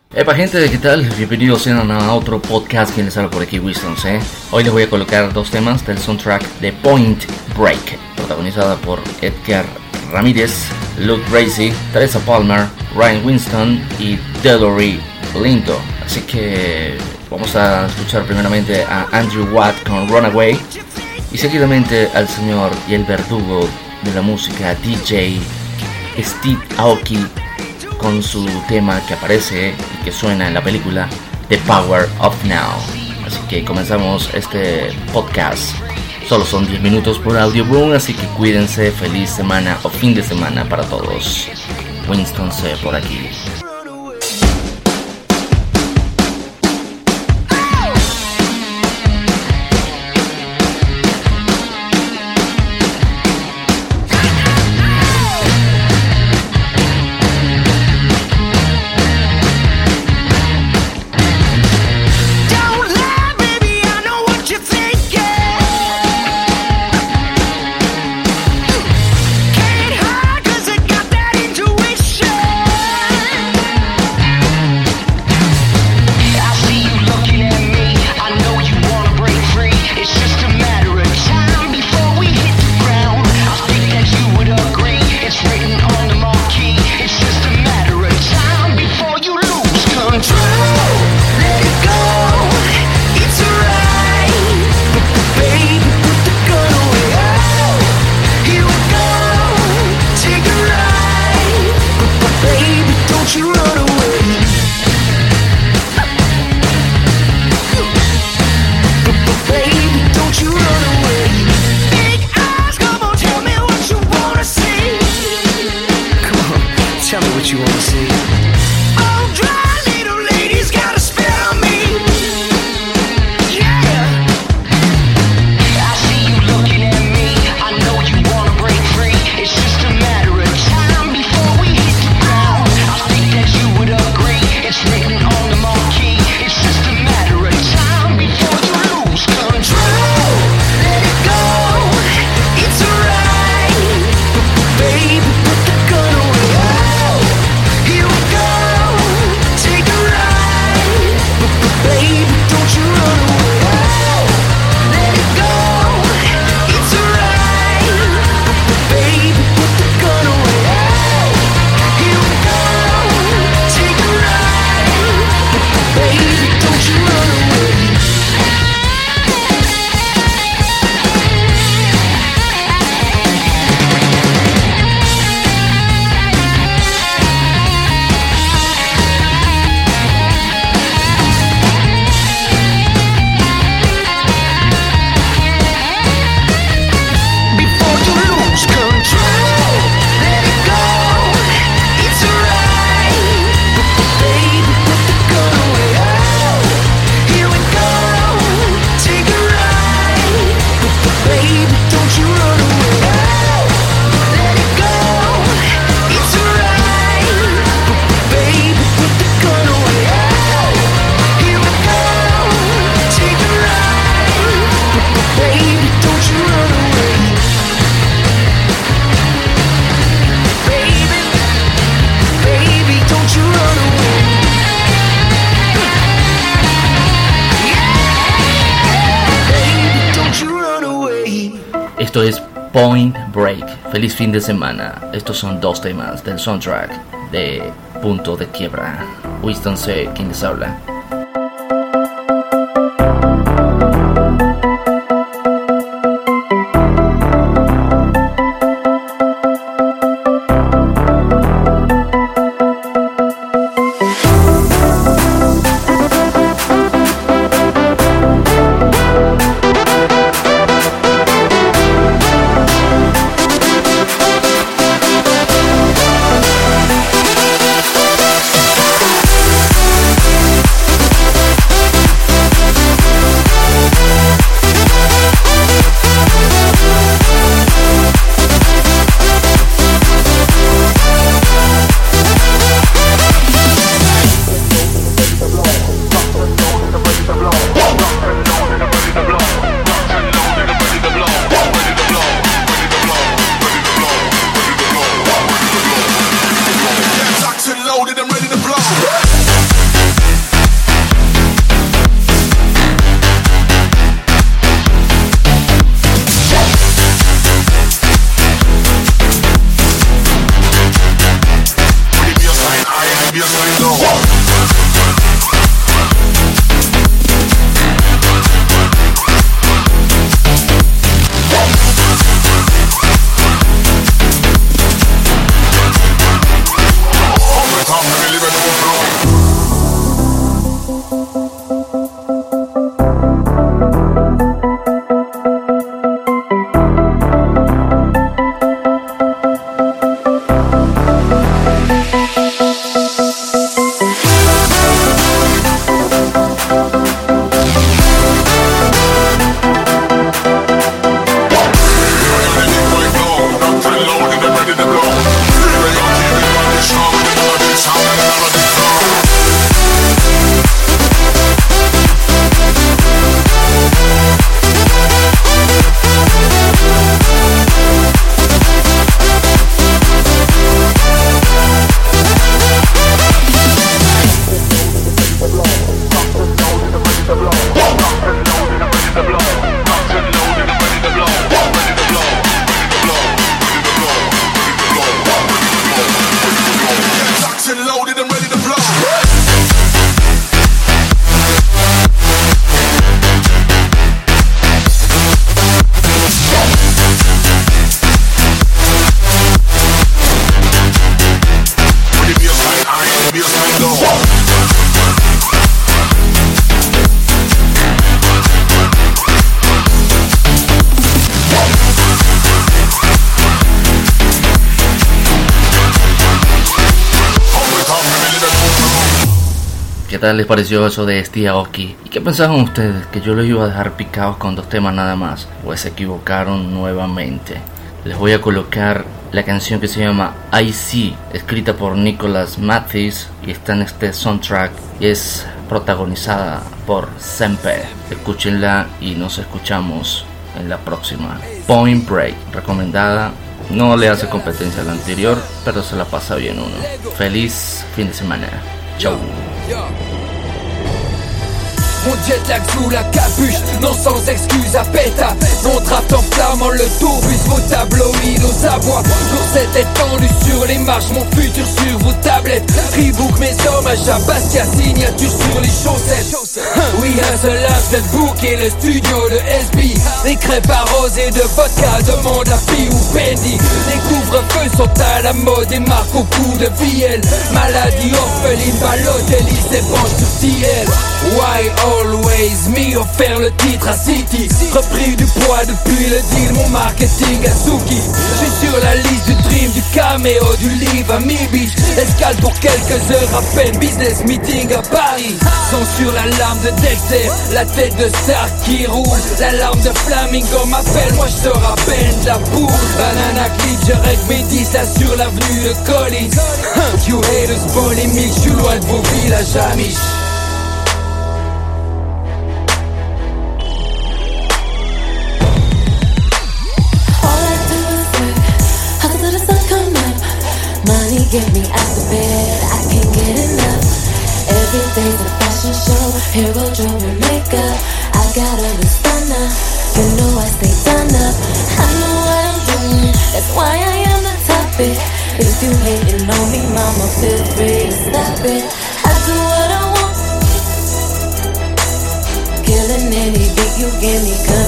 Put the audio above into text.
Epa gente, ¿qué tal? Bienvenidos a otro podcast que les habla por aquí, Winston, Hoy les voy a colocar dos temas del soundtrack de Point Break, protagonizada por Edgar Ramírez, Luke Bracey, Teresa Palmer, Ryan Winston y Delroy Lindo. Así que vamos a escuchar primeramente a Andrew Watt con Runaway y seguidamente al señor y el verdugo de la música DJ Steve Aoki con su tema que aparece y que suena en la película The Power of Now. Así que comenzamos este podcast. Solo son 10 minutos por Audioboom, así que cuídense. Feliz semana o fin de semana para todos. Winston C. por aquí. Esto es Point Break. Feliz fin de semana. Estos son dos temas del soundtrack de Punto de Quiebra. Winston C. quien les habla. ¿Qué tal les pareció eso de Steve Aoki? ¿Y qué pensaban ustedes? ¿Que yo los iba a dejar picados con 2 temas nada más? Pues se equivocaron nuevamente. Les voy a colocar la canción que se llama I See, escrita por Nicholas Mathis y está en este soundtrack y es protagonizada por Sempe. Escúchenla y nos escuchamos en la próxima. Point Break, recomendada. No le hace competencia a la anterior, pero se la pasa bien uno. Feliz fin de semana. Ciao. Mon jet lag sous la capuche, non sans excuse à péta. Mon draft en flammant le tourbus, vos tabloïds aux abois. Coursette étendue sur les marches, mon futur sur vos tablettes. Rebook mes hommages à Bastia, signature sur les chaussettes. Oui, un seul âge de booker le studio de SB. Les crêpes arrosées de vodka, demande à Pi ou Bendy. Les couvre-feux sont à la mode et marquent au coup de VL. Maladie orpheline, Balotelli s'épanche sur TL. Why always me, offert le titre à City. Repris du poids depuis le deal, mon marketing à Suki. J'suis sur la liste du dream, du caméo, du livre à Mi-Beach. Escale pour quelques heures à peine, business meeting à Paris. Sont sur la lame de Dexter, la tête de Stark qui roule. L'alarme de Flamingo m'appelle, moi j'sors à peine de la boule. Banana clip, je règle mes 10 là sur l'avenue de Collins. You haters polémiques, j'suis loin de vos villages amis. Money get me out of bed, I can't get enough. Every day's a fashion show, hero jewelry makeup. I got a new stunner, you know I stay done up. I know what I'm doing, that's why I am the topic. If you hating on me, mama, feel free to stop it. I do what I want, killing any beat you give me.